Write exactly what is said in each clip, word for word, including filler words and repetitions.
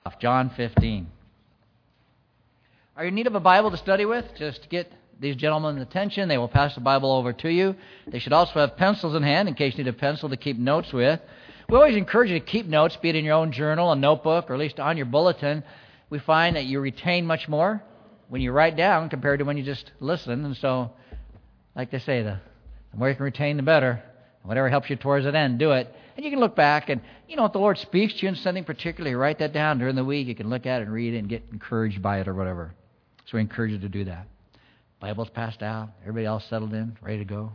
John fifteen. Are you in need of a Bible to study with? Just get these gentlemen's attention. They will pass the Bible over to you. They should also have pencils in hand in case you need a pencil to keep notes with. We always encourage you to keep notes, be it in your own journal, a notebook, or at least on your bulletin. We find that you retain much more when you write down compared to when you just listen. And so, like they say, the, the more you can retain, the better. Whatever helps you towards that end, do it. And you can look back and, you know, if the Lord speaks to you in something particularly, write that down during the week. You can look at it and read it and get encouraged by it or whatever. So we encourage you to do that. Bible's passed out. Everybody else settled in, ready to go.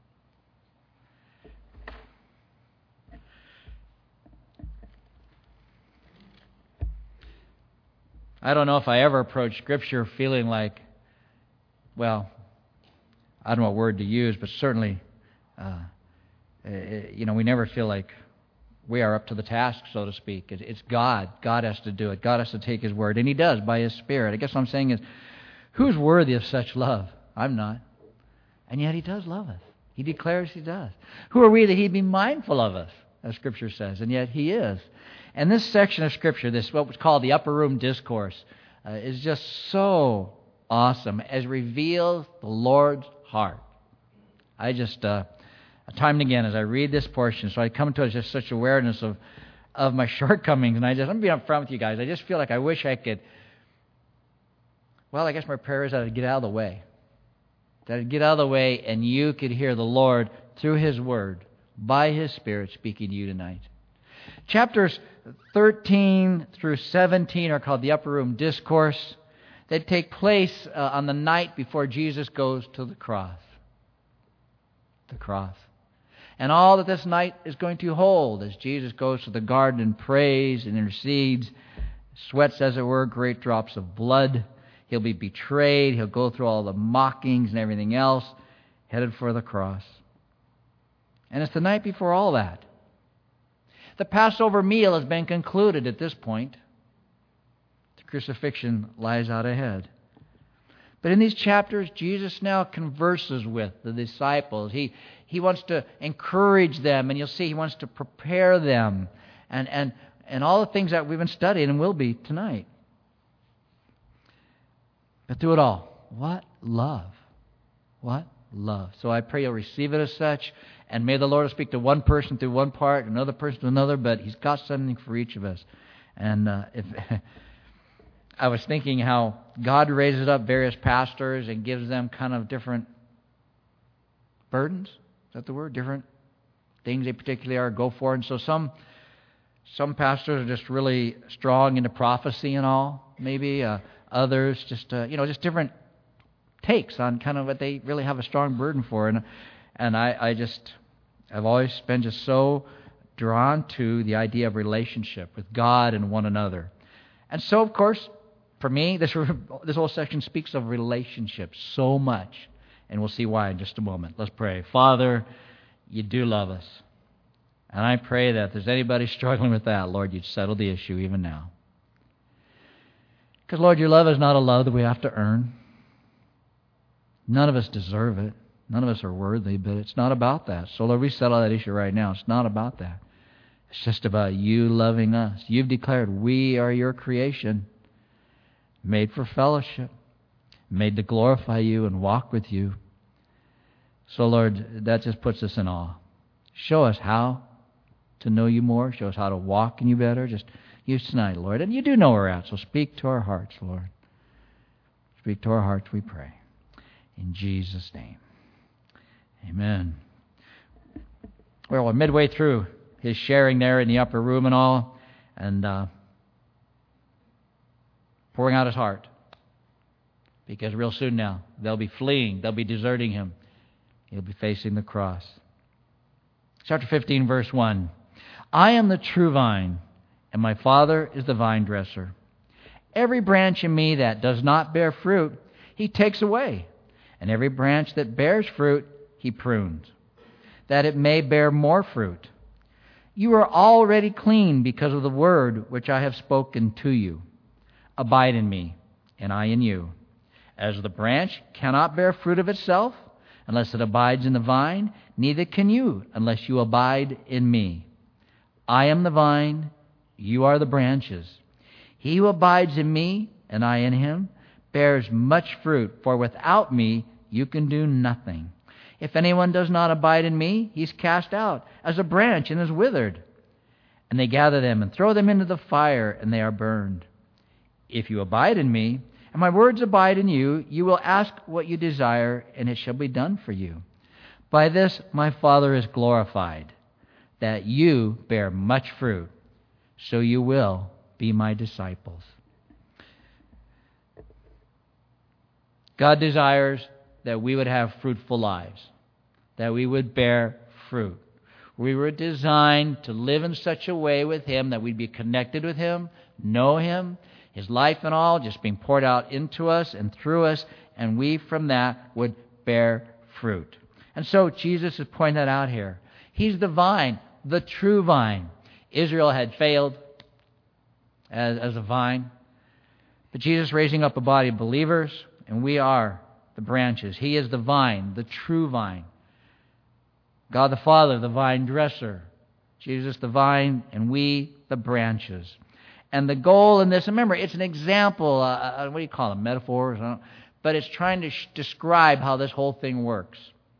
I don't know if I ever approached Scripture feeling like, well, I don't know what word to use, but certainly, uh, you know, we never feel like we are up to the task, so to speak. It's God. God has to do it. God has to take His word, and He does by His Spirit. I guess what I'm saying is, who's worthy of such love? I'm not. And yet He does love us. He declares He does. Who are we that He'd be mindful of us, as Scripture says? And yet He is. And this section of Scripture, this what was called the Upper Room Discourse, uh, is just so awesome as it reveals the Lord's heart. I just, uh, time and again, as I read this portion, so I come to it just such awareness of, of my shortcomings, and I just, I'm going to be upfront with you guys. I just feel like I wish I could, well, I guess my prayer is that I'd get out of the way. That I'd get out of the way and you could hear the Lord through His Word, by His Spirit, speaking to you tonight. Chapters thirteen through seventeen are called the Upper Room Discourse. They take place uh, on the night before Jesus goes to the cross. The cross. And all that this night is going to hold as Jesus goes to the garden and prays and intercedes, sweats, as it were, great drops of blood. He'll be betrayed. He'll go through all the mockings and everything else, headed for the cross. And it's the night before all that. The Passover meal has been concluded at this point. The crucifixion lies out ahead. But in these chapters, Jesus now converses with the disciples. He he wants to encourage them, and you'll see He wants to prepare them, and, and, and all the things that we've been studying and will be tonight. But through it all, what love. What love. So I pray you'll receive it as such, and may the Lord speak to one person through one part, another person to another, but He's got something for each of us. And uh, if I was thinking how God raises up various pastors and gives them kind of different burdens. Is that the word? Different things they particularly are go for. And so some some pastors are just really strong into prophecy and all, maybe. Uh, others just, uh, you know, just different takes on kind of what they really have a strong burden for. And and I, I just, I've always been just so drawn to the idea of relationship with God and one another. And so, of course, for me, this this whole section speaks of relationships so much. And we'll see why in just a moment. Let's pray. Father, You do love us. And I pray that if there's anybody struggling with that, Lord, You'd settle the issue even now. Because, Lord, Your love is not a love that we have to earn. None of us deserve it. None of us are worthy, but it's not about that. So, Lord, we settle that issue right now. It's not about that. It's just about You loving us. You've declared we are Your creation, made for fellowship, made to glorify You and walk with You. So, Lord, that just puts us in awe. Show us how to know You more. Show us how to walk in You better. Just use tonight, Lord. And You do know where we're at, so speak to our hearts, Lord. Speak to our hearts, we pray. In Jesus' name. Amen. Well, we're midway through His sharing there in the upper room and all, and uh, pouring out His heart. Because real soon now, they'll be fleeing, they'll be deserting Him. He'll be facing the cross. Chapter fifteen, verse one. I am the true vine, and my Father is the vine dresser. Every branch in me that does not bear fruit, He takes away. And every branch that bears fruit, He prunes, that it may bear more fruit. You are already clean because of the word which I have spoken to you. Abide in me, and I in you. As the branch cannot bear fruit of itself unless it abides in the vine, neither can you unless you abide in me. I am the vine, you are the branches. He who abides in me, and I in him, bears much fruit, for without me you can do nothing. If anyone does not abide in me, he's cast out as a branch and is withered. And they gather them and throw them into the fire, and they are burned. If you abide in me, and my words abide in you, you will ask what you desire, and it shall be done for you. By this my Father is glorified, that you bear much fruit, so you will be my disciples. God desires that we would have fruitful lives, that we would bear fruit. We were designed to live in such a way with Him that we'd be connected with Him, know Him, His life and all just being poured out into us and through us, and we from that would bear fruit. And so Jesus is pointing that out here. He's the vine, the true vine. Israel had failed as, as a vine, but Jesus raising up a body of believers, and we are the branches. He is the vine, the true vine. God the Father, the vine dresser. Jesus the vine, and we the branches. And the goal in this, remember, it's an example, uh, what do you call them, metaphors? I don't, but it's trying to sh- describe how this whole thing works.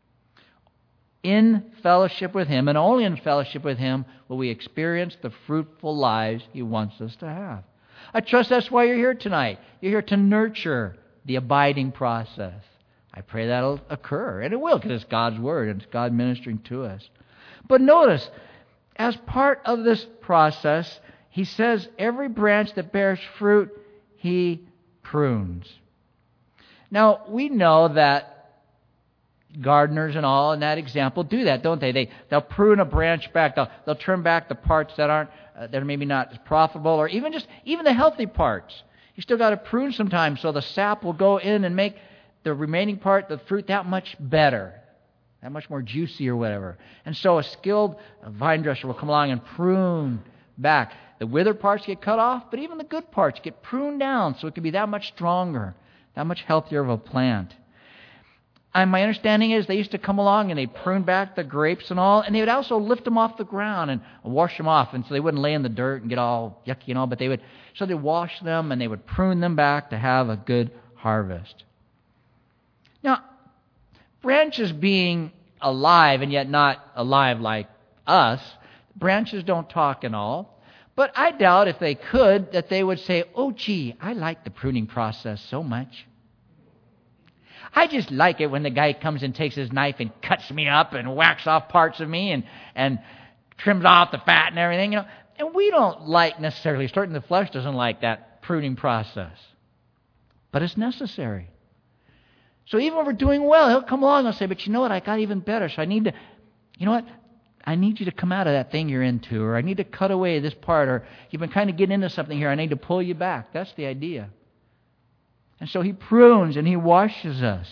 In fellowship with Him, and only in fellowship with Him, will we experience the fruitful lives He wants us to have. I trust that's why you're here tonight. You're here to nurture the abiding process. I pray that'll occur, and it will, because it's God's Word, and it's God ministering to us. But notice, as part of this process, He says every branch that bears fruit, He prunes. Now, we know that gardeners and all in that example do that, don't they? they they'll prune a branch back. They'll, they'll trim back the parts that aren't uh, that are maybe not as profitable, or even just even the healthy parts. You still got to prune sometimes so the sap will go in and make the remaining part, the fruit, that much better, that much more juicy or whatever. And so a skilled vine dresser will come along and prune back. The withered parts get cut off, but even the good parts get pruned down so it can be that much stronger, that much healthier of a plant. And my understanding is they used to come along and they'd prune back the grapes and all, and they would also lift them off the ground and wash them off, and so they wouldn't lay in the dirt and get all yucky and all, but they would, so they'd wash them and they would prune them back to have a good harvest. Now, branches being alive and yet not alive like us, branches don't talk and all, but I doubt if they could that they would say, oh gee, I like the pruning process so much. I just like it when the guy comes and takes his knife and cuts me up and whacks off parts of me and, and trims off the fat and everything, you know. And we don't like necessarily, starting the flesh doesn't like that pruning process. But it's necessary. So even when we're doing well, He'll come along and say, but you know what, I got even better, so I need to, you know what, I need you to come out of that thing you're into, or I need to cut away this part, or you've been kind of getting into something here, I need to pull you back. That's the idea. And so He prunes and He washes us.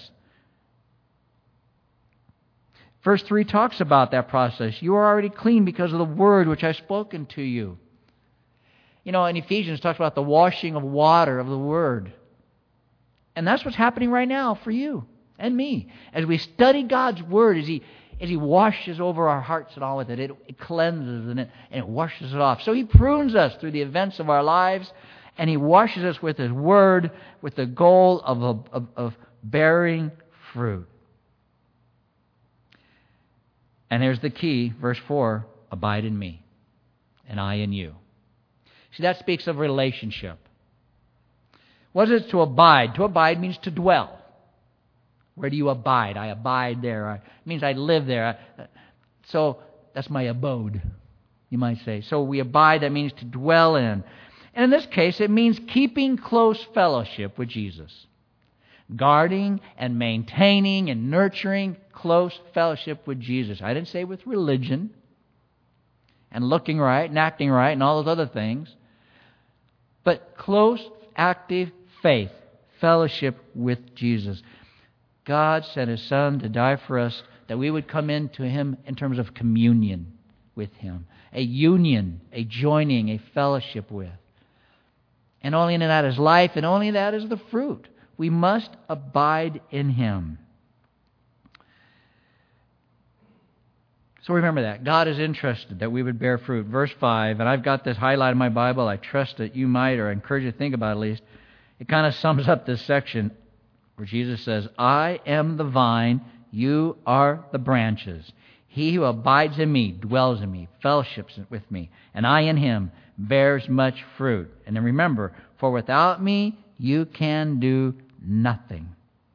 Verse three talks about that process. You are already clean because of the word which I've spoken to you. You know, in Ephesians it talks about the washing of water of the Word. And that's what's happening right now for you and me. As we study God's Word, as He as He washes over our hearts and all with it, it, it cleanses and it, and it washes it off. So He prunes us through the events of our lives, and He washes us with His Word with the goal of, of, of bearing fruit. And here's the key, verse four, abide in me, and I in you. See, that speaks of relationship. What is it to abide? To abide means to dwell. Where do you abide? I abide there. It means I live there. So that's my abode, you might say. So we abide, that means to dwell in. And in this case, it means keeping close fellowship with Jesus. Guarding and maintaining and nurturing close fellowship with Jesus. I didn't say with religion and looking right and acting right and all those other things. But close, active faith, fellowship with Jesus. God sent His Son to die for us that we would come into Him in terms of communion with Him. A union, a joining, a fellowship with. And only in that is life, and only that is the fruit. We must abide in Him. So remember that. God is interested that we would bear fruit. Verse five, and I've got this highlighted in my Bible. I trust that you might, or I encourage you to think about it at least. It kind of sums up this section where Jesus says, I am the vine, you are the branches. He who abides in me, dwells in me, fellowships with me, and I in him bears much fruit. And then remember, for without me you can do nothing.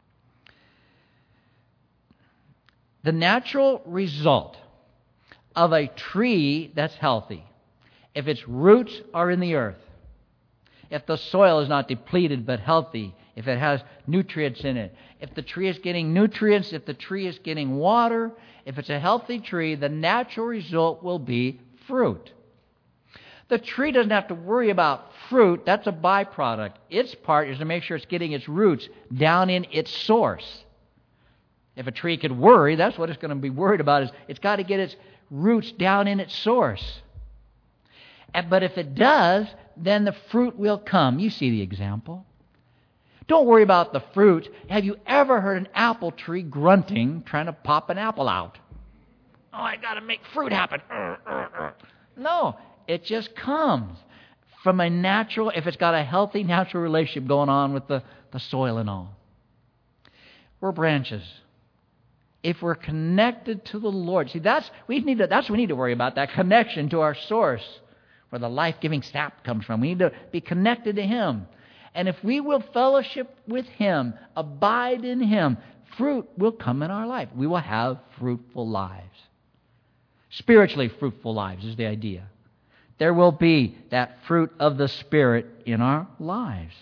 The natural result of a tree that's healthy, if its roots are in the earth, if the soil is not depleted but healthy, if it has nutrients in it, if the tree is getting nutrients, if the tree is getting water, if it's a healthy tree, the natural result will be fruit. The tree doesn't have to worry about fruit. That's a byproduct. Its part is to make sure it's getting its roots down in its source. If a tree could worry, that's what it's going to be worried about, is it's got to get its roots down in its source. And, but if it does, then the fruit will come. You see the example. Don't worry about the fruit. Have you ever heard an apple tree grunting, trying to pop an apple out? Oh, I got to make fruit happen. Uh, uh, uh. No, it just comes from a natural, if it's got a healthy natural relationship going on with the, the soil and all. We're branches. If we're connected to the Lord, see, that's we need to, that's what we need to worry about, that connection to our source, where the life-giving sap comes from. We need to be connected to Him. And if we will fellowship with Him, abide in Him, fruit will come in our life. We will have fruitful lives. Spiritually fruitful lives is the idea. There will be that fruit of the Spirit in our lives.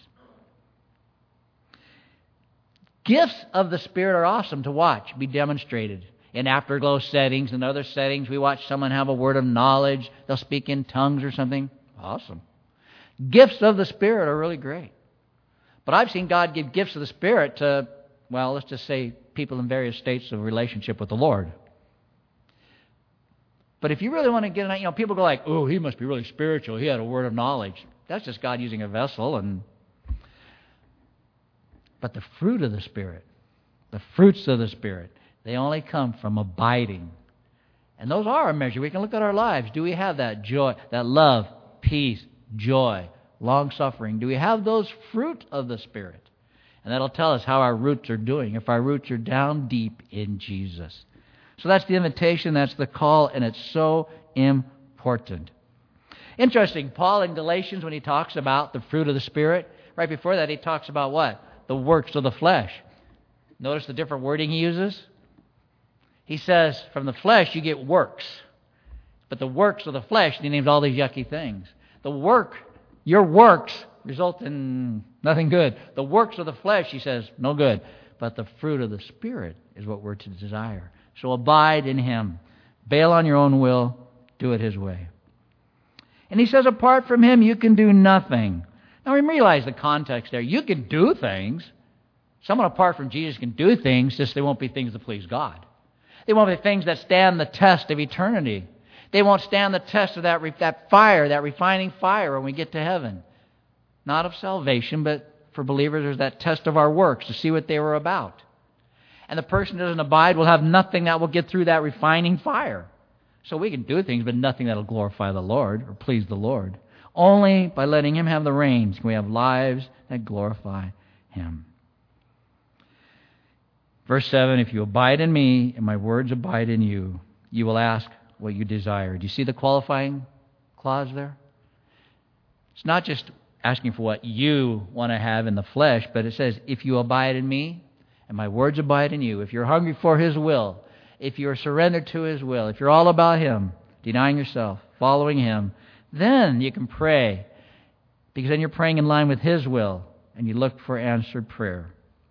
Gifts of the Spirit are awesome to watch, be demonstrated. In afterglow settings and other settings, we watch someone have a word of knowledge. They'll speak in tongues or something. Awesome. Gifts of the Spirit are really great. But I've seen God give gifts of the Spirit to, well, let's just say people in various states of relationship with the Lord. But if you really want to get an, you know, people go like, oh, he must be really spiritual. He had a word of knowledge. That's just God using a vessel. And But the fruit of the Spirit, the fruits of the Spirit, they only come from abiding. And those are a measure. We can look at our lives. Do we have that joy, that love, peace, joy, long-suffering? Do we have those fruit of the Spirit? And that'll tell us how our roots are doing, if our roots are down deep in Jesus. So that's the invitation, that's the call, and it's so important. Interesting, Paul in Galatians, when he talks about the fruit of the Spirit, right before that he talks about what? The works of the flesh. Notice the different wording he uses? He says, from the flesh you get works. But the works of the flesh, and he names all these yucky things. The work, your works, result in nothing good. The works of the flesh, he says, no good. But the fruit of the Spirit is what we're to desire. So abide in Him. Bail on your own will. Do it His way. And he says, apart from Him, you can do nothing. Now, we realize the context there. You can do things. Someone apart from Jesus can do things, just they won't be things that please God. They won't be things that stand the test of eternity. They won't stand the test of that, re- that fire, that refining fire when we get to heaven. Not of salvation, but for believers, there's that test of our works to see what they were about. And the person who doesn't abide will have nothing that will get through that refining fire. So we can do things, but nothing that will glorify the Lord or please the Lord. Only by letting Him have the reins can we have lives that glorify Him. Verse seven, if you abide in me and my words abide in you, you will ask what you desire. Do you see the qualifying clause there? It's not just asking for what you want to have in the flesh, but it says, if you abide in me and my words abide in you, if you're hungry for His will, if you're surrendered to His will, if you're all about Him, denying yourself, following Him, then you can pray, because then you're praying in line with His will, and you look for answered prayer.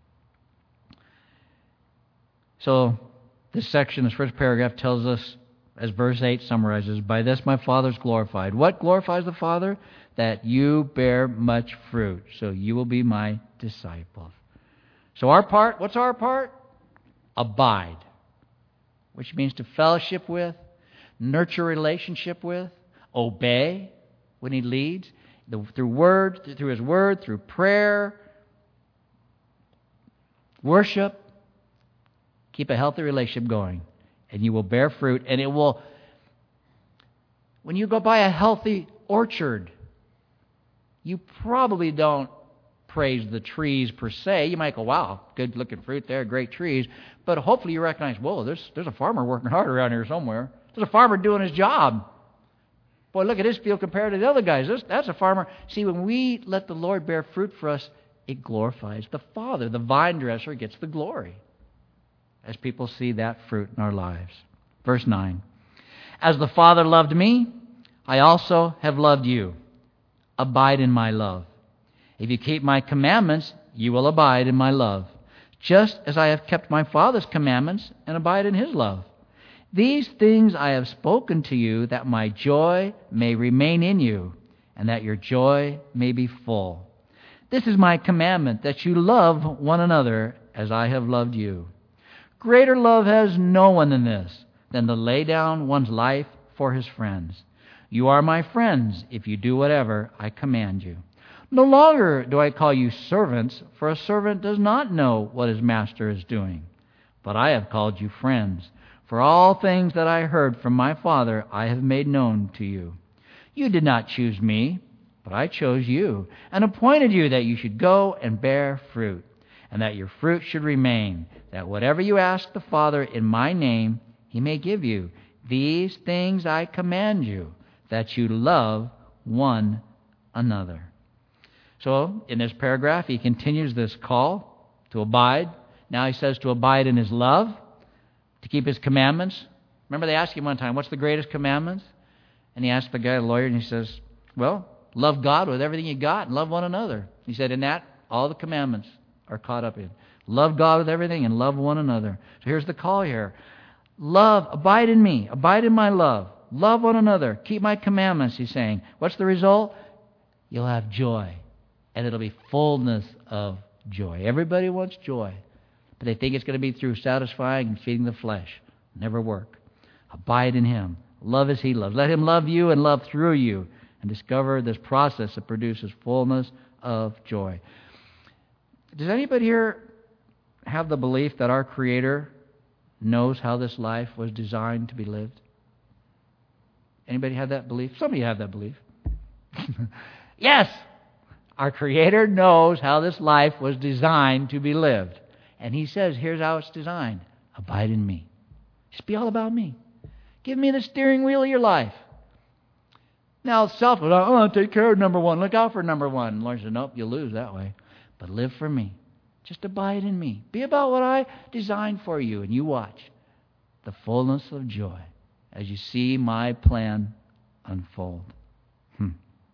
So this section, this first paragraph tells us, as verse eight summarizes, by this my Father is glorified. What glorifies the Father? That you bear much fruit, so you will be my disciples. So our part, what's our part? Abide, which means to fellowship with, nurture relationship with, obey when He leads, through word, through His word, through prayer, worship. Keep a healthy relationship going. and you will bear fruit, and it will, when you go by a healthy orchard, you probably don't praise the trees per se. You might go, wow, good looking fruit there, great trees. But hopefully you recognize, whoa, there's, there's a farmer working hard around here somewhere. There's a farmer doing his job. Boy, look at his field compared to the other guys. This, that's a farmer. See, when we let the Lord bear fruit for us, it glorifies the Father. The vine dresser gets the glory as people see that fruit in our lives. Verse nine. As the Father loved me, I also have loved you. Abide in my love. If you keep my commandments, you will abide in my love, just as I have kept my Father's commandments and abide in his love. These things I have spoken to you, that my joy may remain in you, and that your joy may be full. This is my commandment, that you love one another as I have loved you. Greater love has no one than this, than to lay down one's life for his friends. You are my friends if you do whatever I command you. No longer do I call you servants, for a servant does not know what his master is doing. But I have called you friends, for all things that I heard from my Father I have made known to you. You did not choose me, but I chose you, and appointed you that you should go and bear fruit, and that your fruit should remain, that whatever you ask the Father in my name, he may give you. These things I command you, that you love one another. So, in this paragraph, he continues this call to abide. Now he says to abide in his love, to keep his commandments. Remember they asked him one time, what's the greatest commandments? And he asked the guy, the lawyer, and he says, well, love God with everything you got and love one another. He said, in that, all the commandments are caught up in. Love God with everything and love one another. So here's the call here. Love, abide in me, abide in my love. Love one another. Keep my commandments, he's saying. What's the result? You'll have joy. And it'll be fullness of joy. Everybody wants joy. But they think it's going to be through satisfying and feeding the flesh. Never work. Abide in him. Love as he loves. Let him love you and love through you. And discover this process that produces fullness of joy. Does anybody here have the belief that our Creator knows how this life was designed to be lived? Anybody have that belief? Some of you have that belief. Yes! Our Creator knows how this life was designed to be lived. And he says, here's how it's designed. Abide in me. Just be all about me. Give me the steering wheel of your life. Now, self, oh, take care of number one. Look out for number one. The Lord said, nope, you'll lose that way. But live for me. Just abide in me. Be about what I designed for you. And you watch the fullness of joy as you see my plan unfold. Hmm.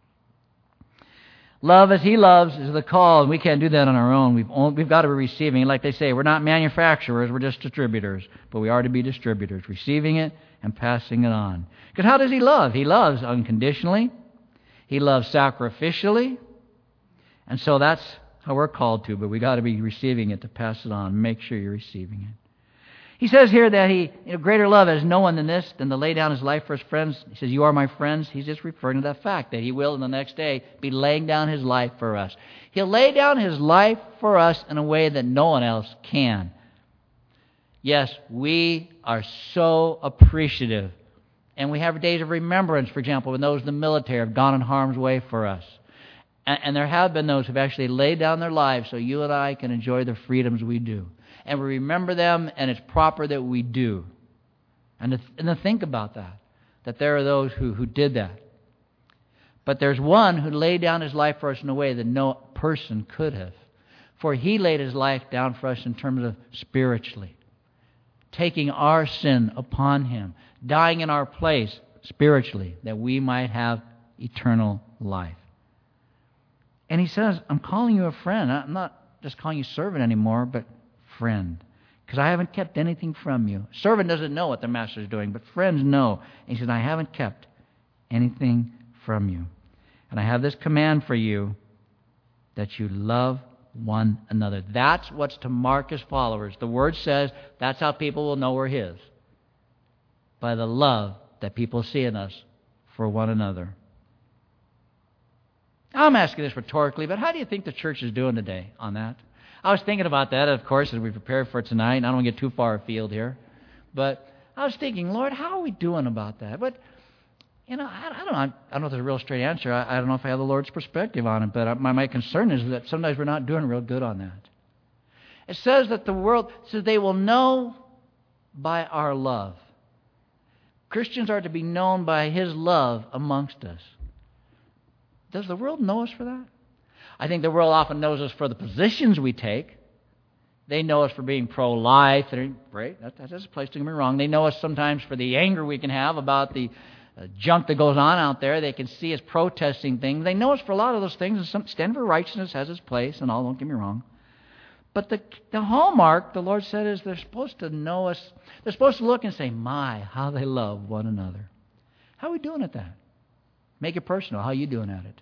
Love as he loves is the call, and we can't do that on our own. We've only, we've got to be receiving. Like they say, we're not manufacturers, we're just distributors. But we are to be distributors, receiving it and passing it on. Because how does he love? He loves unconditionally. He loves sacrificially. And so that's how we're called to, but we got to be receiving it to pass it on. Make sure you're receiving it. He says here that he, you know, greater love has no one than this, than to lay down his life for his friends. He says, you are my friends. He's just referring to that fact that he will in the next day be laying down his life for us. He'll lay down his life for us in a way that no one else can. Yes, we are so appreciative. And we have days of remembrance, for example, when those in the military have gone in harm's way for us. And, and there have been those who have actually laid down their lives so you and I can enjoy the freedoms we do. And we remember them, and it's proper that we do. And to, and to think about that, that there are those who, who did that. But there's one who laid down his life for us in a way that no person could have. For he laid his life down for us in terms of spiritually. Taking our sin upon him. Dying in our place spiritually, that we might have eternal life. And he says, I'm calling you a friend. I'm not just calling you servant anymore, but friend, because I haven't kept anything from you. Servant doesn't know what the master is doing, but friends know. And he says, I haven't kept anything from you. And I have this command for you, that you love one another. That's what's to mark his followers. The Word says that's how people will know we're his. By the love that people see in us for one another. I'm asking this rhetorically, but how do you think the church is doing today on that? I was thinking about that, of course, as we prepare for tonight. I don't want to get too far afield here. But I was thinking, Lord, how are we doing about that? But, you know, I, I don't know. I don't know if there's a real straight answer. I, I don't know if I have the Lord's perspective on it, but my, my concern is that sometimes we're not doing real good on that. It says that the world, so they will know by our love. Christians are to be known by His love amongst us. Does the world know us for that? I think the world often knows us for the positions we take. They know us for being pro-life. Right? That, that's a place to get me wrong. They know us sometimes for the anger we can have about the uh, junk that goes on out there. They can see us protesting things. They know us for a lot of those things. And some, stand for righteousness has its place and all, don't get me wrong. But the, the hallmark, the Lord said, is they're supposed to know us. They're supposed to look and say, my, how they love one another. How are we doing at that? Make it personal. How are you doing at it?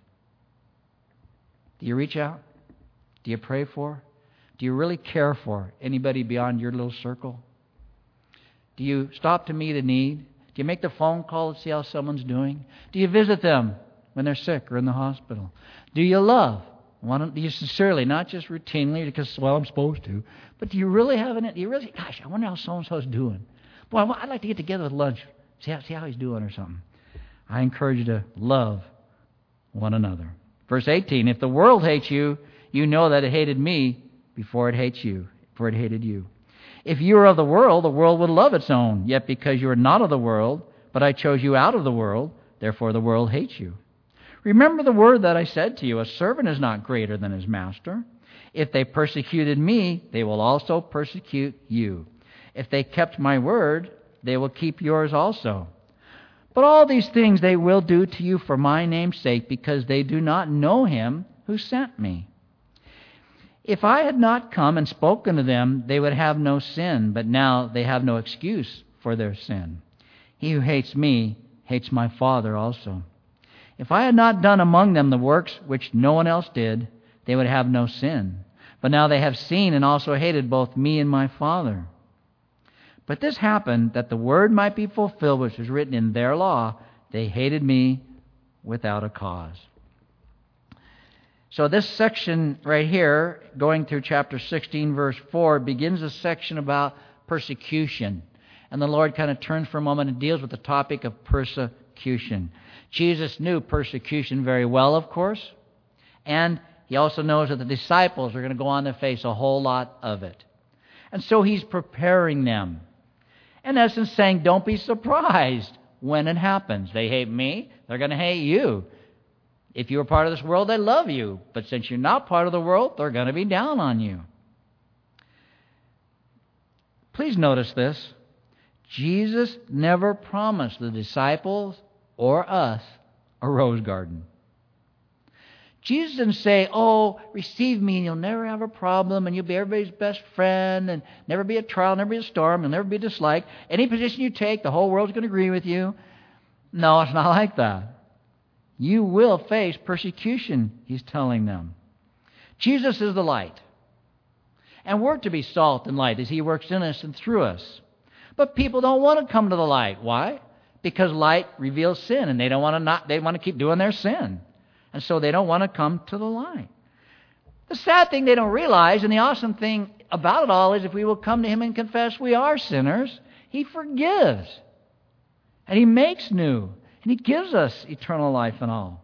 Do you reach out? Do you pray for? Do you really care for anybody beyond your little circle? Do you stop to meet a need? Do you make the phone call to see how someone's doing? Do you visit them when they're sick or in the hospital? Do you love? Do you sincerely, not just routinely because, well, I'm supposed to, but do you really have an, do you really, gosh, I wonder how so-and-so's doing. Boy, I'd like to get together with lunch, see how, see how he's doing or something. I encourage you to love one another. Verse eighteen, if the world hates you, you know that it hated me before it hates you, before it hated you. If you were of the world, the world would love its own. Yet because you are not of the world, but I chose you out of the world, therefore the world hates you. Remember the word that I said to you, a servant is not greater than his master. If they persecuted me, they will also persecute you. If they kept my word, they will keep yours also. But all these things they will do to you for my name's sake, because they do not know him who sent me. If I had not come and spoken to them, they would have no sin, but now they have no excuse for their sin. He who hates me hates my Father also. If I had not done among them the works which no one else did, they would have no sin. But now they have seen and also hated both me and my Father. But this happened that the word might be fulfilled, which is written in their law, they hated me without a cause. So this section right here, going through chapter sixteen, verse four, begins a section about persecution. And the Lord kind of turns for a moment and deals with the topic of persecution. Jesus knew persecution very well, of course. And He also knows that the disciples are going to go on to face a whole lot of it. And so He's preparing them. In essence, saying, don't be surprised when it happens. They hate me, they're going to hate you. If you are part of this world, they love you. But since you're not part of the world, they're going to be down on you. Please notice this. Jesus never promised the disciples or us a rose garden. Jesus didn't say, oh, receive me and you'll never have a problem and you'll be everybody's best friend and never be a trial, never be a storm, you'll never be disliked. Any position you take, the whole world's going to agree with you. No, it's not like that. You will face persecution, He's telling them. Jesus is the light. And we're to be salt and light as He works in us and through us. But people don't want to come to the light. Why? Because light reveals sin and they don't want to not they want to keep doing their sin. And so they don't want to come to the light. The sad thing they don't realize, and the awesome thing about it all, is if we will come to Him and confess we are sinners, He forgives. And He makes new. And He gives us eternal life and all.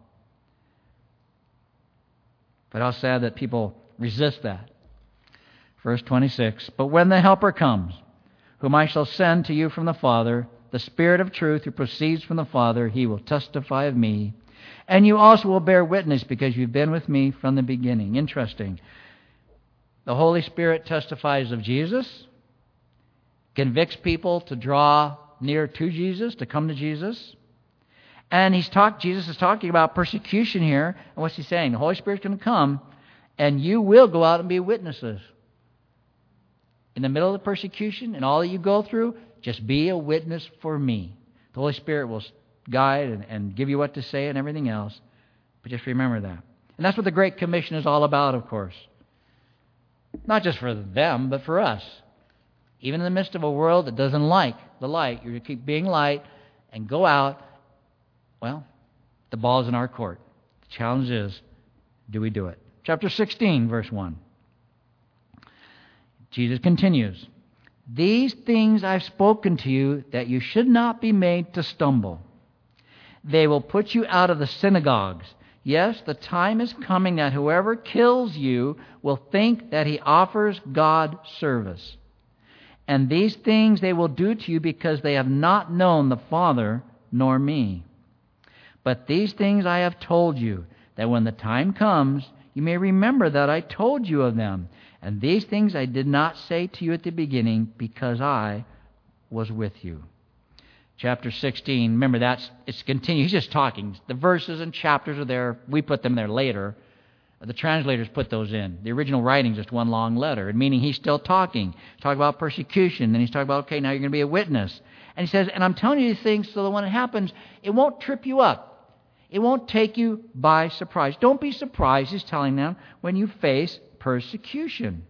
But how sad that people resist that. Verse twenty-six, but when the Helper comes, whom I shall send to you from the Father, the Spirit of truth who proceeds from the Father, He will testify of me. And you also will bear witness because you've been with me from the beginning. Interesting. The Holy Spirit testifies of Jesus, convicts people to draw near to Jesus, to come to Jesus. And he's talk, Jesus is talking about persecution here. And what's He saying? The Holy Spirit's going to come and you will go out and be witnesses. In the middle of the persecution and all that you go through, just be a witness for me. The Holy Spirit will guide and, and give you what to say and everything else. But just remember that. And that's what the Great Commission is all about, of course. Not just for them, but for us. Even in the midst of a world that doesn't like the light, you're to keep being light and go out. Well, the ball's in our court. The challenge is, do we do it? Chapter sixteen, verse one. Jesus continues. These things I've spoken to you, that you should not be made to stumble. They will put you out of the synagogues. Yes, the time is coming that whoever kills you will think that he offers God service. And these things they will do to you because they have not known the Father nor me. But these things I have told you, that when the time comes, you may remember that I told you of them. And these things I did not say to you at the beginning, because I was with you. Chapter sixteen, remember that's, it's continued. He's just talking. The verses and chapters are there. We put them there later. The translators put those in. The original writing is just one long letter, meaning he's still talking. He's talking about persecution. Then he's talking about, okay, now you're going to be a witness. And he says, and I'm telling you these things so that when it happens, it won't trip you up. It won't take you by surprise. Don't be surprised, he's telling them, when you face persecution.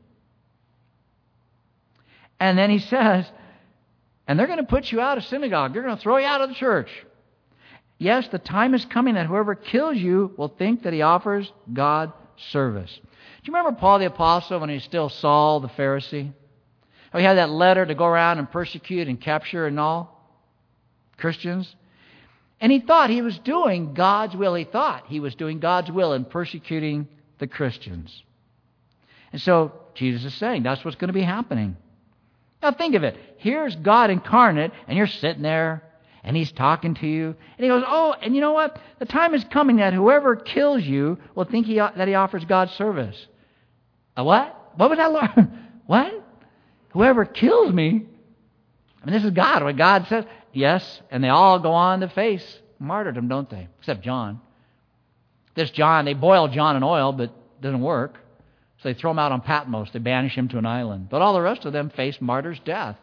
And then he says, and they're going to put you out of synagogue. They're going to throw you out of the church. Yes, the time is coming that whoever kills you will think that he offers God service. Do you remember Paul the Apostle when he was still Saul the Pharisee? How he had that letter to go around and persecute and capture and all Christians? And he thought he was doing God's will. He thought he was doing God's will in persecuting the Christians. And so Jesus is saying that's what's going to be happening. Now think of it. Here's God incarnate, and you're sitting there, and He's talking to you. And He goes, oh, and you know what? The time is coming that whoever kills you will think he, that he offers God service. A what? What was that, Lord? What? Whoever kills me? I mean, this is God. What God says. Yes, and they all go on to face martyrdom, don't they? Except John. This John, they boil John in oil, but it doesn't work. So they throw him out on Patmos. They banish him to an island. But all the rest of them face martyr's death.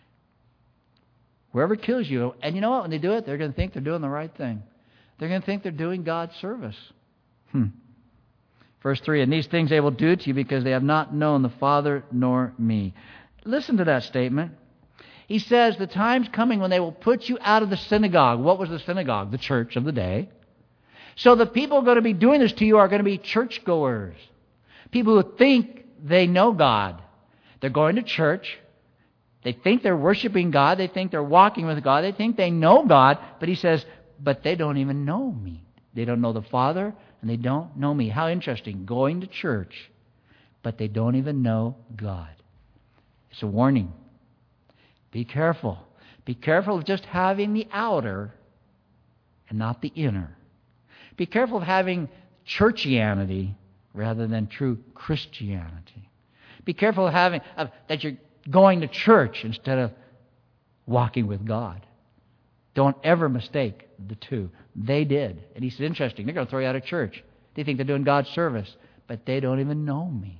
Whoever kills you, and you know what? When they do it, they're going to think they're doing the right thing. They're going to think they're doing God's service. Hmm. Verse three, and these things they will do to you because they have not known the Father nor me. Listen to that statement. He says, the time's coming when they will put you out of the synagogue. What was the synagogue? The church of the day. So the people going to be doing this to you are going to be churchgoers. People who think they know God. They're going to church. They think they're worshiping God. They think they're walking with God. They think they know God. But he says, but they don't even know me. They don't know the Father, and they don't know me. How interesting. Going to church, but they don't even know God. It's a warning. Be careful. Be careful of just having the outer and not the inner. Be careful of having churchianity rather than true Christianity. Be careful of having of, that you're going to church instead of walking with God. Don't ever mistake the two. They did. And he said, interesting, they're going to throw you out of church. They think they're doing God's service, but they don't even know me.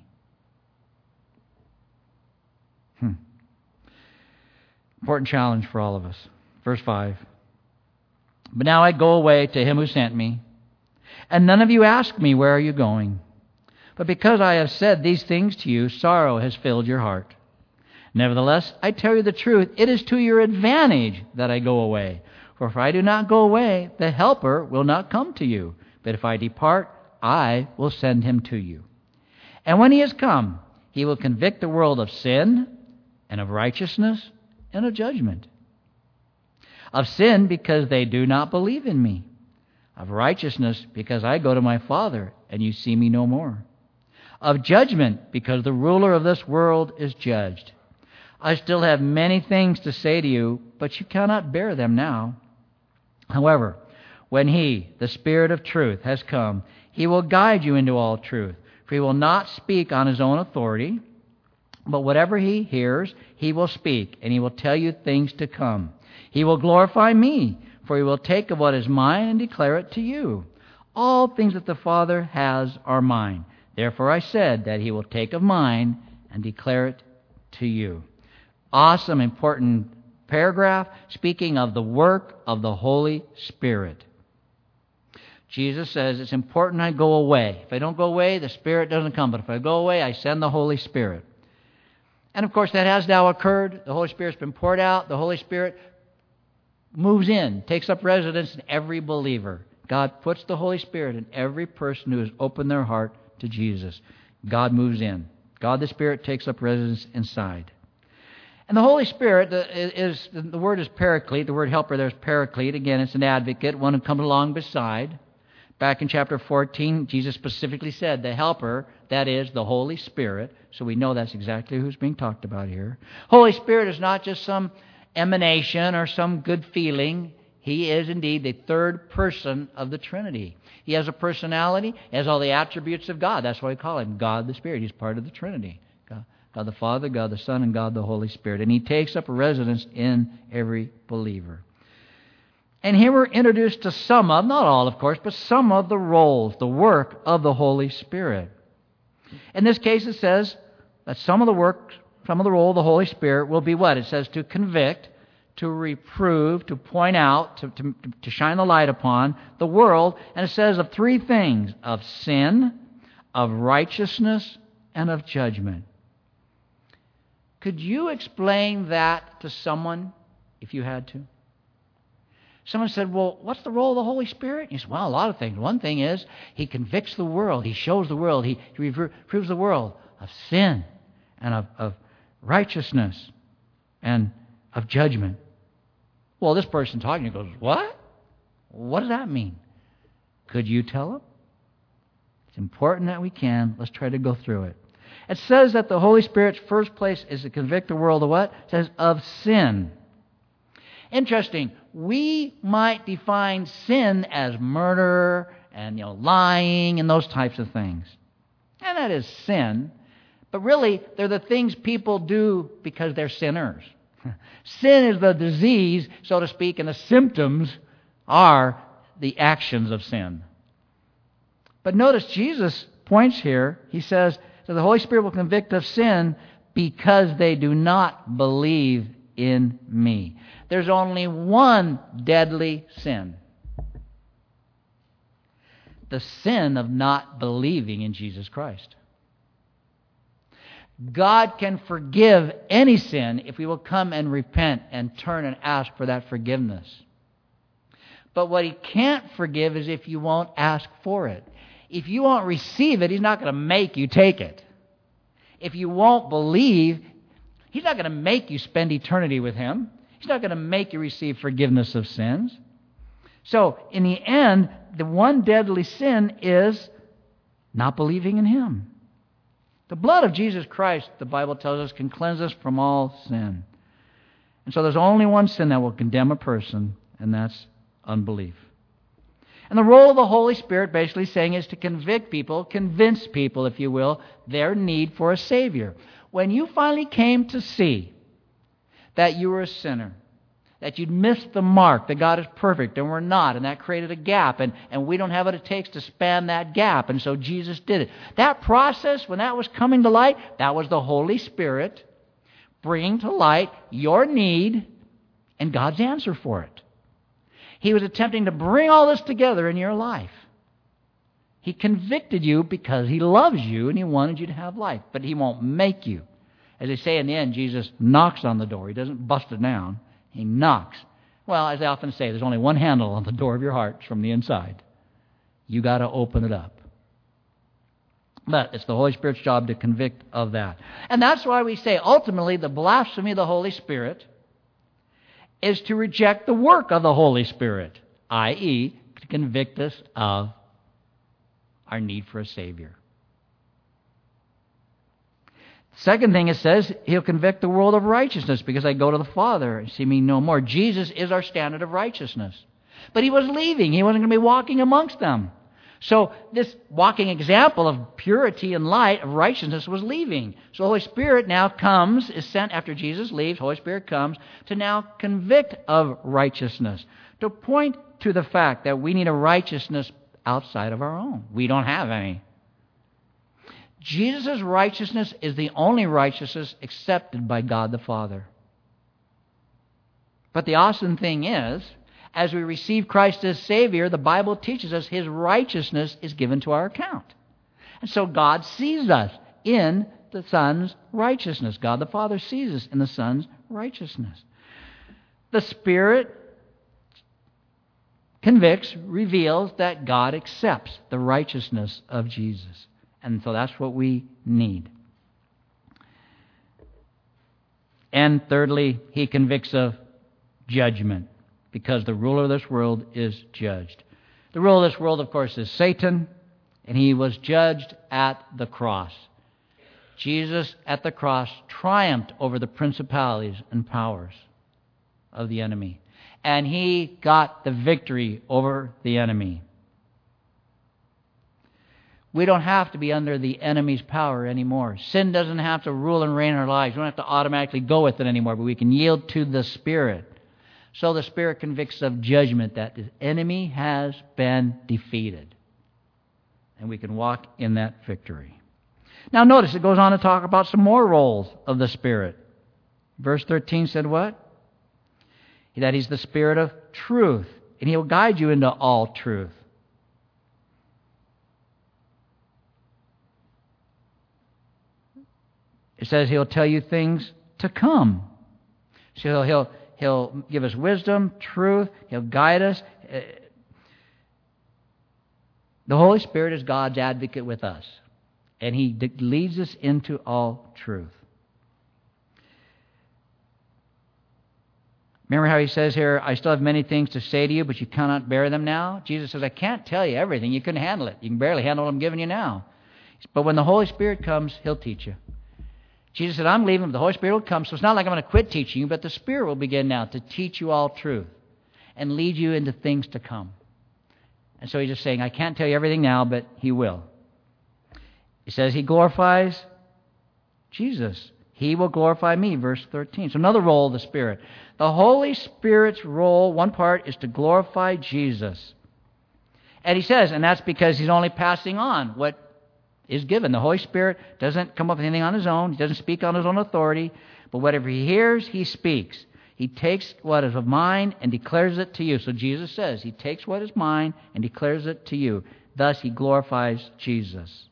Hmm. Important challenge for all of us. Verse five. But now I go away to him who sent me, and none of you ask me, where are you going? But because I have said these things to you, sorrow has filled your heart. Nevertheless, I tell you the truth, it is to your advantage that I go away. For if I do not go away, the Helper will not come to you. But if I depart, I will send him to you. And when he has come, he will convict the world of sin, and of righteousness, and of judgment. Of sin, because they do not believe in me. Of righteousness, because I go to my Father, and you see me no more. Of judgment, because the ruler of this world is judged. I still have many things to say to you, but you cannot bear them now. However, when He, the Spirit of truth, has come, He will guide you into all truth. For He will not speak on His own authority, but whatever He hears, He will speak, and He will tell you things to come. He will glorify me, for He will take of what is mine and declare it to you. All things that the Father has are mine. Therefore I said that He will take of mine and declare it to you. Awesome, important paragraph speaking of the work of the Holy Spirit. Jesus says it's important I go away. If I don't go away, the Spirit doesn't come. But if I go away, I send the Holy Spirit. And of course, that has now occurred. The Holy Spirit's been poured out. The Holy Spirit moves in, takes up residence in every believer. God puts the Holy Spirit in every person who has opened their heart to Jesus. God moves in. God the Spirit takes up residence inside. And the Holy Spirit is, the word is paraclete. The word helper there is paraclete. Again, it's an advocate, one who comes along beside. Back in chapter fourteen, Jesus specifically said the helper, that is the Holy Spirit. So we know that's exactly who's being talked about here. Holy Spirit is not just some emanation or some good feeling. He is indeed the third person of the Trinity. He has a personality, he has all the attributes of God. That's why we call him God the Spirit. He's part of the Trinity. God, God the Father, God the Son, and God the Holy Spirit. And he takes up residence in every believer. And here we're introduced to some of, not all of course, but some of the roles, the work of the Holy Spirit. In this case it says that some of the work, some of the role of the Holy Spirit will be what? It says to convict, to reprove, to point out, to, to, to shine the light upon the world. And it says of three things: of sin, of righteousness, and of judgment. Could you explain that to someone if you had to? Someone said, well, what's the role of the Holy Spirit? You said, well, a lot of things. One thing is he convicts the world. He shows the world. He, he reproves the world of sin and of, of righteousness and of judgment. Well, this person talking goes, what? What does that mean? Could you tell them? It's important that we can. Let's try to go through it. It says that the Holy Spirit's first place is to convict the world of what? It says of sin. Interesting. We might define sin as murder and, you know, lying and those types of things. And that is sin. But really, they're the things people do because they're sinners. Sin is the disease, so to speak, and the symptoms are the actions of sin. But notice Jesus points here. He says that the Holy Spirit will convict of sin because they do not believe in me. There's only one deadly sin. The sin of not believing in Jesus Christ. God can forgive any sin if we will come and repent and turn and ask for that forgiveness. But what He can't forgive is if you won't ask for it. If you won't receive it, He's not going to make you take it. If you won't believe, He's not going to make you spend eternity with Him. He's not going to make you receive forgiveness of sins. So, in the end, the one deadly sin is not believing in Him. The blood of Jesus Christ, the Bible tells us, can cleanse us from all sin. And so there's only one sin that will condemn a person, and that's unbelief. And the role of the Holy Spirit, basically saying, is to convict people, convince people, if you will, their need for a Savior. When you finally came to see that you were a sinner, that you'd missed the mark, that God is perfect and we're not, and that created a gap, and, and we don't have what it takes to span that gap, and so Jesus did it. That process, when that was coming to light, that was the Holy Spirit bringing to light your need and God's answer for it. He was attempting to bring all this together in your life. He convicted you because He loves you and He wanted you to have life, but He won't make you. As they say in the end, Jesus knocks on the door. He doesn't bust it down. He knocks. Well, as I often say, there's only one handle on the door of your heart. It's from the inside. You got to open it up. But it's the Holy Spirit's job to convict of that. And that's why we say, ultimately, the blasphemy of the Holy Spirit is to reject the work of the Holy Spirit, that is, to convict us of our need for a Savior. Second thing it says, He'll convict the world of righteousness because they go to the Father and see me no more. Jesus is our standard of righteousness. But He was leaving. He wasn't going to be walking amongst them. So this walking example of purity and light, of righteousness, was leaving. So the Holy Spirit now comes, is sent after Jesus leaves. Holy Spirit comes to now convict of righteousness, to point to the fact that we need a righteousness outside of our own. We don't have any. Jesus' righteousness is the only righteousness accepted by God the Father. But the awesome thing is, as we receive Christ as Savior, the Bible teaches us His righteousness is given to our account. And so God sees us in the Son's righteousness. God the Father sees us in the Son's righteousness. The Spirit convicts, reveals that God accepts the righteousness of Jesus. And so that's what we need. And thirdly, he convicts of judgment, because the ruler of this world is judged. The ruler of this world, of course, is Satan, and he was judged at the cross. Jesus at the cross triumphed over the principalities and powers of the enemy. And he got the victory over the enemy. We don't have to be under the enemy's power anymore. Sin doesn't have to rule and reign in our lives. We don't have to automatically go with it anymore, but we can yield to the Spirit. So the Spirit convicts of judgment, that the enemy has been defeated. And we can walk in that victory. Now notice it goes on to talk about some more roles of the Spirit. Verse thirteen said what? That He's the Spirit of truth, and He'll guide you into all truth. It says He'll tell you things to come. So He'll, he'll, he'll give us wisdom, truth, He'll guide us. The Holy Spirit is God's advocate with us, and He leads us into all truth. Remember how He says here, I still have many things to say to you, but you cannot bear them now? Jesus says, I can't tell you everything. You couldn't handle it. You can barely handle what I'm giving you now. But when the Holy Spirit comes, He'll teach you. Jesus said, I'm leaving, but the Holy Spirit will come. So it's not like I'm going to quit teaching you, but the Spirit will begin now to teach you all truth and lead you into things to come. And so He's just saying, I can't tell you everything now, but He will. He says He glorifies Jesus. He will glorify me, verse thirteen. So another role of the Spirit. The Holy Spirit's role, one part, is to glorify Jesus. And He says, and that's because He's only passing on what is given. The Holy Spirit doesn't come up with anything on His own. He doesn't speak on His own authority. But whatever He hears, He speaks. He takes what is of mine and declares it to you. So Jesus says, He takes what is mine and declares it to you. Thus He glorifies Jesus.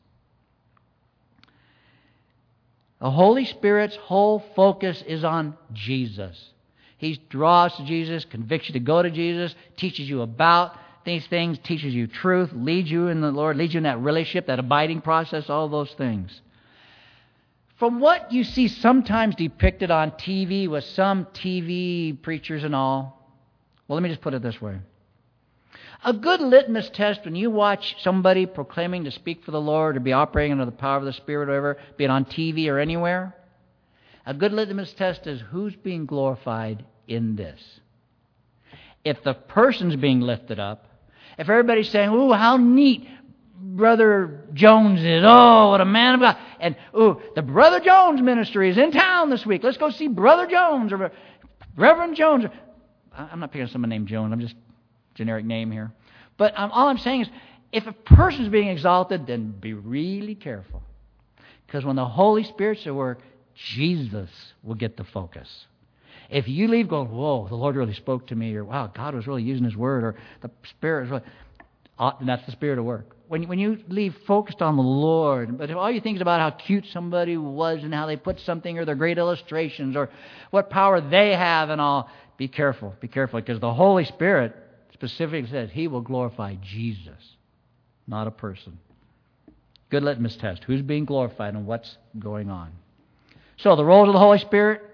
The Holy Spirit's whole focus is on Jesus. He draws to Jesus, convicts you to go to Jesus, teaches you about these things, teaches you truth, leads you in the Lord, leads you in that relationship, that abiding process, all those things. From what you see sometimes depicted on T V with some T V preachers and all, well, let me just put it this way. A good litmus test when you watch somebody proclaiming to speak for the Lord or be operating under the power of the Spirit or whatever, be it on T V or anywhere, a good litmus test is who's being glorified in this. If the person's being lifted up, if everybody's saying, ooh, how neat Brother Jones is. Oh, what a man of God. And, ooh, the Brother Jones ministry is in town this week. Let's go see Brother Jones or Reverend Jones. I'm not picking someone named Jones. I'm just generic name here. But um, all I'm saying is, if a person's being exalted, then be really careful. Because when the Holy Spirit's at work, Jesus will get the focus. If you leave going, whoa, the Lord really spoke to me, or wow, God was really using His Word, or the Spirit is really, uh, and that's the Spirit at work. When, when you leave focused on the Lord, but if all you think is about how cute somebody was and how they put something, or their great illustrations, or what power they have and all, be careful, be careful, because the Holy Spirit specifically says He will glorify Jesus, not a person. Good litmus test. Who's being glorified and what's going on? So the roles of the Holy Spirit: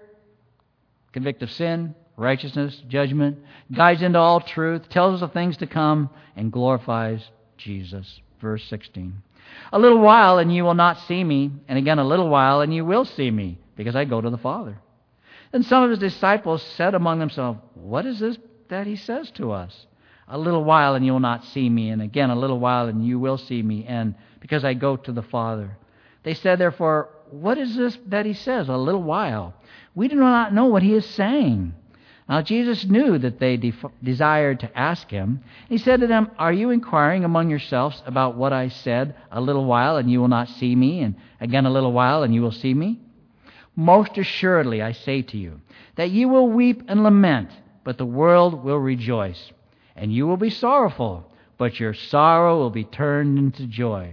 convict of sin, righteousness, judgment, guides into all truth, tells us of things to come, and glorifies Jesus. Verse sixteen. A little while and you will not see me, and again a little while and you will see me, because I go to the Father. Then some of His disciples said among themselves, what is this that He says to us? A little while and you will not see me, and again a little while and you will see me, and because I go to the Father. They said therefore, what is this that He says, a little while? We do not know what He is saying. Now Jesus knew that they def- desired to ask Him. He said to them, are you inquiring among yourselves about what I said, a little while and you will not see me, and again a little while and you will see me? Most assuredly I say to you, that you will weep and lament, but the world will rejoice. And you will be sorrowful, but your sorrow will be turned into joy.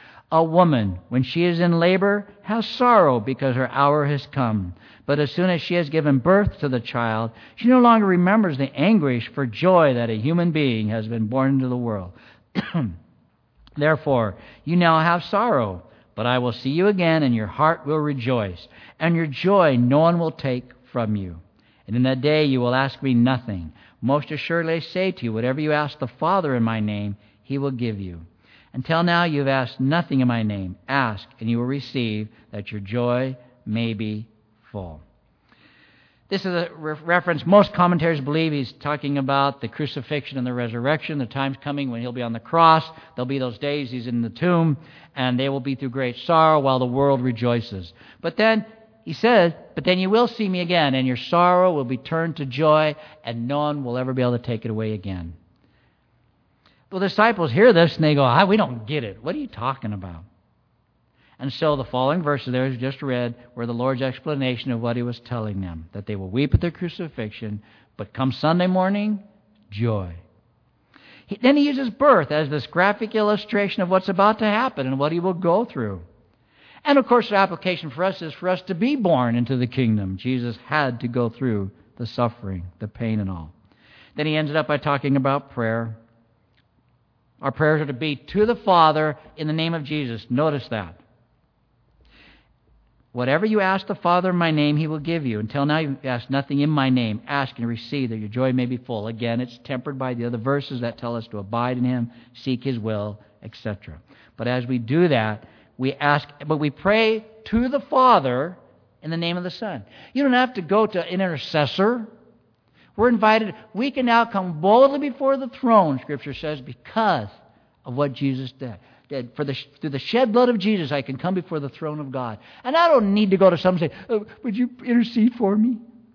A woman, when she is in labor, has sorrow because her hour has come. But as soon as she has given birth to the child, she no longer remembers the anguish for joy that a human being has been born into the world. Therefore, you now have sorrow, but I will see you again, and your heart will rejoice, and your joy no one will take from you. And in that day you will ask me nothing. Most assuredly I say to you, whatever you ask the Father in my name, he will give you. Until now you have asked nothing in my name. Ask, and you will receive, that your joy may be full. This is a re- reference. Most commentators believe he's talking about the crucifixion and the resurrection. The time's coming when he'll be on the cross. There'll be those days he's in the tomb, and they will be through great sorrow while the world rejoices. But then he says, but then you will see me again, and your sorrow will be turned to joy, and no one will ever be able to take it away again. Well, the disciples hear this, and they go, ah, we don't get it. What are you talking about? And so the following verses there, as just read, were the Lord's explanation of what he was telling them, that they will weep at their crucifixion, but come Sunday morning, joy. He, then he uses birth as this graphic illustration of what's about to happen and what he will go through. And of course, the application for us is for us to be born into the kingdom. Jesus had to go through the suffering, the pain and all. Then he ends it up by talking about prayer. Our prayers are to be to the Father in the name of Jesus. Notice that. Whatever you ask the Father in my name, he will give you. Until now you've asked nothing in my name. Ask and receive, that your joy may be full. Again, it's tempered by the other verses that tell us to abide in him, seek his will, et cetera. But as we do that, we ask, but we pray to the Father in the name of the Son. You don't have to go to an intercessor. We're invited. We can now come boldly before the throne, Scripture says, because of what Jesus did. Did. For the, through the shed blood of Jesus, I can come before the throne of God. And I don't need to go to someone and say, oh, would you intercede for me?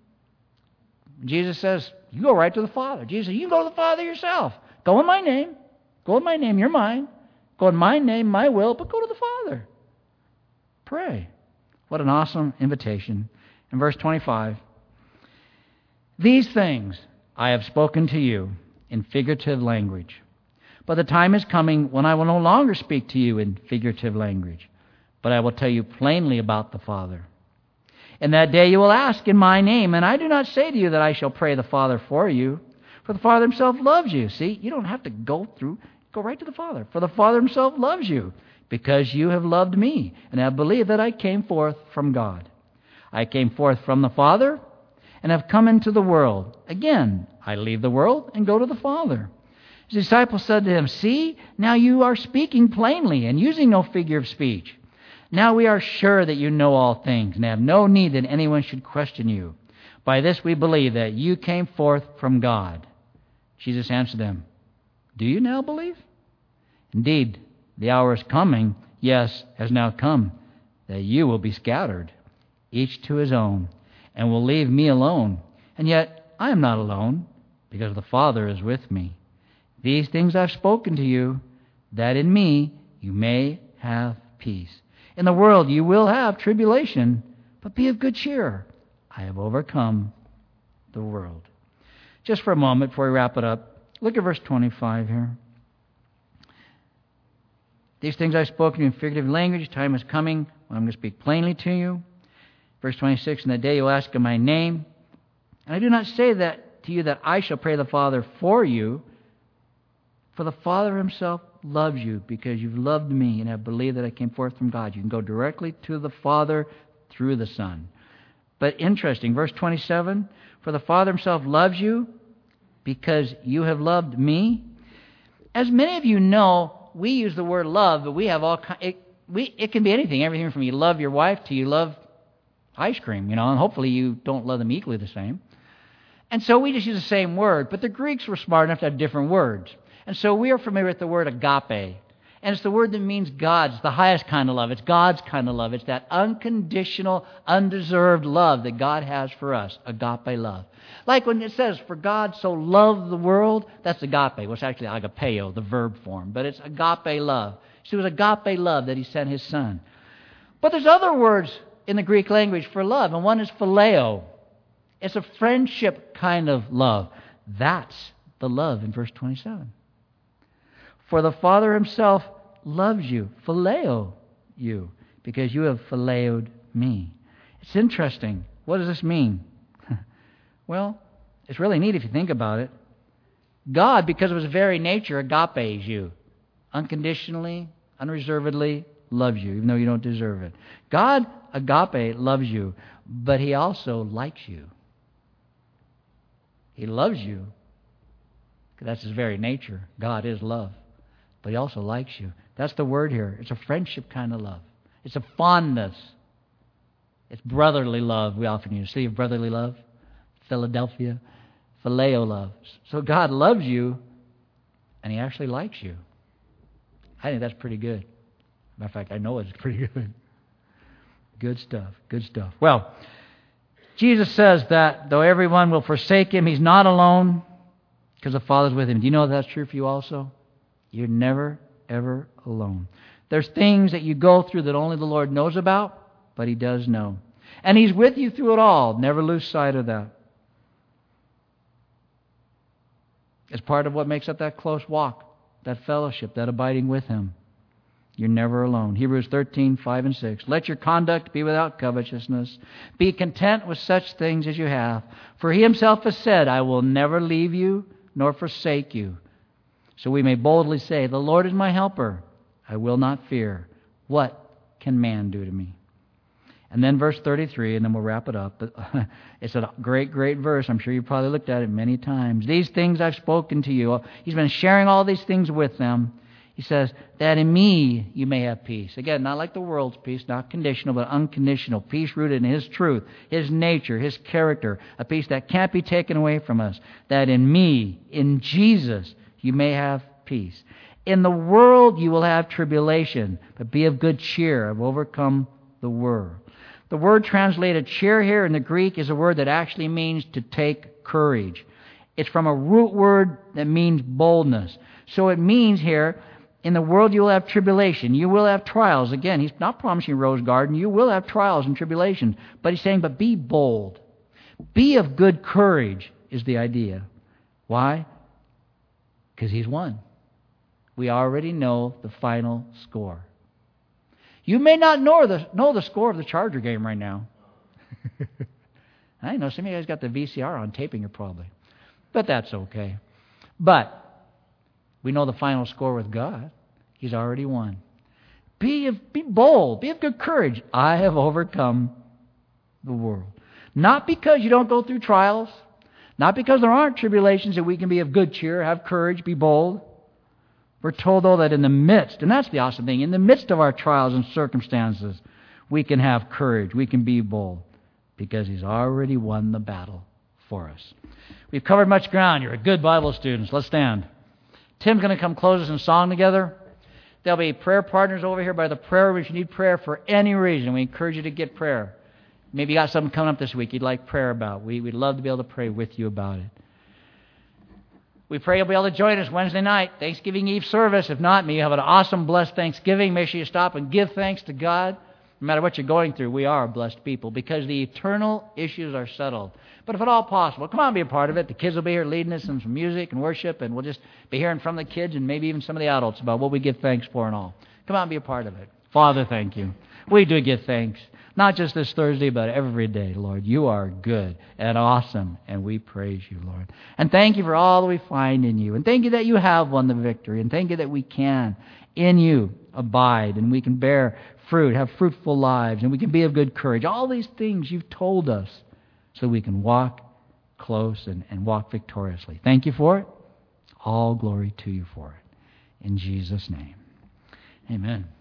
Jesus says, you go right to the Father. Jesus says, you can go to the Father yourself. Go in my name. Go in my name. You're mine. Go in my name, my will, but go to the Father. Pray. What an awesome invitation. In verse twenty-five, these things I have spoken to you in figurative language. But the time is coming when I will no longer speak to you in figurative language, but I will tell you plainly about the Father. In that day you will ask in my name, and I do not say to you that I shall pray the Father for you, for the Father himself loves you. See, you don't have to go through, go right to the Father. For the Father himself loves you, because you have loved me, and have believed that I came forth from God. I came forth from the Father, and have come into the world. Again, I leave the world and go to the Father. His disciples said to him, see, now you are speaking plainly and using no figure of speech. Now we are sure that you know all things and have no need that anyone should question you. By this we believe that you came forth from God. Jesus answered them, do you now believe? Indeed, the hour is coming, yes, has now come, that you will be scattered, each to his own, and will leave me alone. And yet I am not alone, because the Father is with me. These things I've spoken to you, that in me you may have peace. In the world you will have tribulation, but be of good cheer. I have overcome the world. Just for a moment before we wrap it up, look at verse twenty-five here. These things I've spoken to you in figurative language. Time is coming when I'm going to speak plainly to you. Verse twenty-six, in that day you'll ask in my name. And I do not say that to you that I shall pray the Father for you, for the Father himself loves you, because you've loved me and have believed that I came forth from God. You can go directly to the Father through the Son. But interesting, verse twenty-seven, for the Father himself loves you because you have loved me. As many of you know, we use the word love, but we have all kind, it, we, it can be anything, everything from you love your wife to you love ice cream, you know, and hopefully you don't love them equally the same. And so we just use the same word, but the Greeks were smart enough to have different words. And so we are familiar with the word agape. And it's the word that means God's, the highest kind of love. It's God's kind of love. It's that unconditional, undeserved love that God has for us. Agape love. Like when it says, for God so loved the world, that's agape. Well, it's actually agapeo, the verb form. But it's agape love. So it was agape love that he sent his Son. But there's other words in the Greek language for love. And one is phileo. It's a friendship kind of love. That's the love in verse twenty-seven. For the Father himself loves you, phileo you, because you have phileoed me. It's interesting. What does this mean? Well, it's really neat if you think about it. God, because of his very nature, agapes you. Unconditionally, unreservedly loves you, even though you don't deserve it. God, agape, loves you, but He also likes you. He loves you. That's His very nature. God is love. But He also likes you. That's the word here. It's a friendship kind of love. It's a fondness. It's brotherly love we often use. See, brotherly love? Philadelphia. Phileo love. So God loves you, and He actually likes you. I think that's pretty good. Matter of fact, I know it's pretty good. Good stuff. Good stuff. Well, Jesus says that though everyone will forsake Him, He's not alone because the Father's with Him. Do you know that's true for you also? You're never, ever alone. There's things that you go through that only the Lord knows about, but He does know. And He's with you through it all. Never lose sight of that. It's part of what makes up that close walk, that fellowship, that abiding with Him. You're never alone. Hebrews thirteen, five and six. Let your conduct be without covetousness. Be content with such things as you have. For He Himself has said, I will never leave you nor forsake you. So we may boldly say, the Lord is my helper. I will not fear. What can man do to me? And then verse thirty-three, and then we'll wrap it up. It's a great, great verse. I'm sure you've probably looked at it many times. These things I've spoken to you. He's been sharing all these things with them. He says, that in me you may have peace. Again, not like the world's peace, not conditional, but unconditional. Peace rooted in His truth, His nature, His character. A peace that can't be taken away from us. That in me, in Jesus, you may have peace. In the world you will have tribulation, but be of good cheer. I've overcome the world. The word translated cheer here in the Greek is a word that actually means to take courage. It's from a root word that means boldness. So it means here, in the world you will have tribulation. You will have trials. Again, He's not promising a rose garden. You will have trials and tribulations. But He's saying, but be bold. Be of good courage is the idea. Why? Because He's won. We already know the final score. You may not know the, know the score of the Charger game right now. I know some of you guys got the V C R on taping it probably. But that's okay. But we know the final score with God. He's already won. Be of, be bold. Be of good courage. I have overcome the world. Not because you don't go through trials. Not because there aren't tribulations that we can be of good cheer, have courage, be bold. We're told, though, that in the midst, and that's the awesome thing, in the midst of our trials and circumstances, we can have courage. We can be bold because He's already won the battle for us. We've covered much ground. You're a good Bible students. Let's stand. Tim's going to come close us in song together. There'll be prayer partners over here by the prayer room if you need prayer for any reason. We encourage you to get prayer. Maybe you got something coming up this week you'd like prayer about. We, we'd love to be able to pray with you about it. We pray you'll be able to join us Wednesday night, Thanksgiving Eve service. If not, may you have an awesome, blessed Thanksgiving. Make sure you stop and give thanks to God. No matter what you're going through, we are a blessed people because the eternal issues are settled. But if at all possible, come on, be a part of it. The kids will be here leading us in some music and worship, and we'll just be hearing from the kids and maybe even some of the adults about what we give thanks for and all. Come on, be a part of it. Father, thank you. We do give thanks, not just this Thursday, but every day, Lord. You are good and awesome, and we praise you, Lord. And thank you for all that we find in you. And thank you that you have won the victory. And thank you that we can, in you, abide, and we can bear fruit, have fruitful lives, and we can be of good courage. All these things you've told us so we can walk close and, and walk victoriously. Thank you for it. All glory to you for it. In Jesus' name, amen.